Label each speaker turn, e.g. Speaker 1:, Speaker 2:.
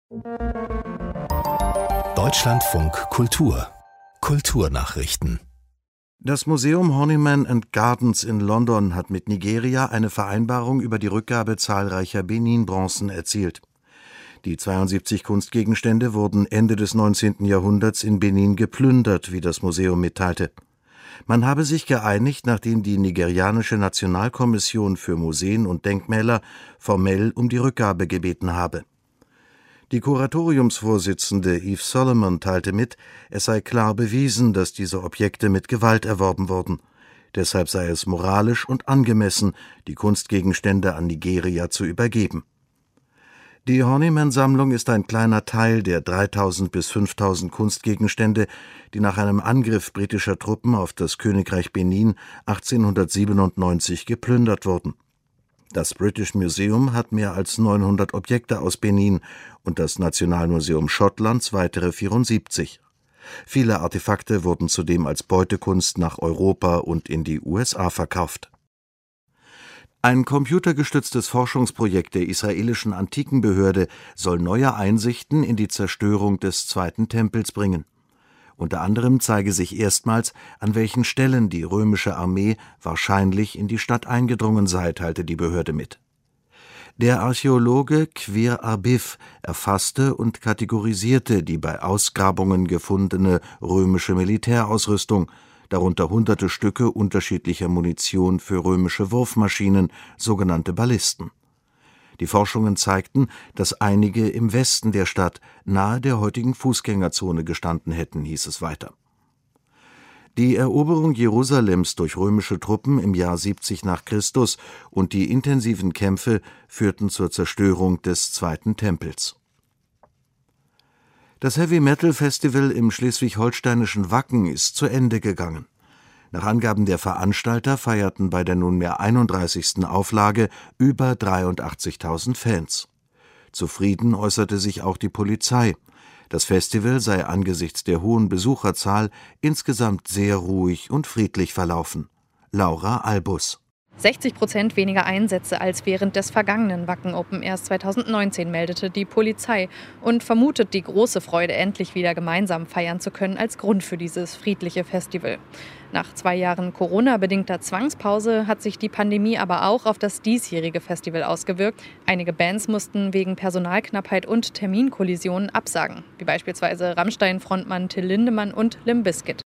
Speaker 1: Deutschlandfunk Kultur Kulturnachrichten.
Speaker 2: Das Museum Horniman and Gardens in London hat mit Nigeria eine Vereinbarung über die Rückgabe zahlreicher Benin-Bronzen erzielt. Die 72 Kunstgegenstände wurden Ende des 19. Jahrhunderts in Benin geplündert, wie das Museum mitteilte. Man habe sich geeinigt, nachdem die nigerianische Nationalkommission für Museen und Denkmäler formell um die Rückgabe gebeten habe. Die Kuratoriumsvorsitzende Yves Solomon teilte mit, es sei klar bewiesen, dass diese Objekte mit Gewalt erworben wurden. Deshalb sei es moralisch und angemessen, die Kunstgegenstände an Nigeria zu übergeben. Die Horniman-Sammlung ist ein kleiner Teil der 3.000 bis 5.000 Kunstgegenstände, die nach einem Angriff britischer Truppen auf das Königreich Benin 1897 geplündert wurden. Das British Museum hat mehr als 900 Objekte aus Benin und das Nationalmuseum Schottlands weitere 74. Viele Artefakte wurden zudem als Beutekunst nach Europa und in die USA verkauft. Ein computergestütztes Forschungsprojekt der israelischen Antikenbehörde soll neue Einsichten in die Zerstörung des Zweiten Tempels bringen. Unter anderem zeige sich erstmals, an welchen Stellen die römische Armee wahrscheinlich in die Stadt eingedrungen sei, teilte die Behörde mit. Der Archäologe Quir Arbif erfasste und kategorisierte die bei Ausgrabungen gefundene römische Militärausrüstung, darunter hunderte Stücke unterschiedlicher Munition für römische Wurfmaschinen, sogenannte Ballisten. Die Forschungen zeigten, dass einige im Westen der Stadt nahe der heutigen Fußgängerzone gestanden hätten, hieß es weiter. Die Eroberung Jerusalems durch römische Truppen im Jahr 70 nach Christus und die intensiven Kämpfe führten zur Zerstörung des Zweiten Tempels. Das Heavy-Metal-Festival im schleswig-holsteinischen Wacken ist zu Ende gegangen. Nach Angaben der Veranstalter feierten bei der nunmehr 31. Auflage über 83.000 Fans. Zufrieden äußerte sich auch die Polizei. Das Festival sei angesichts der hohen Besucherzahl insgesamt sehr ruhig und friedlich verlaufen. Laura Albus:
Speaker 3: 60% weniger Einsätze als während des vergangenen Wacken Open Airs 2019, meldete die Polizei und vermutet die große Freude, endlich wieder gemeinsam feiern zu können, als Grund für dieses friedliche Festival. Nach 2 Jahren Corona-bedingter Zwangspause hat sich die Pandemie aber auch auf das diesjährige Festival ausgewirkt. Einige Bands mussten wegen Personalknappheit und Terminkollisionen absagen, wie beispielsweise Rammstein-Frontmann Till Lindemann und Limp Bizkit.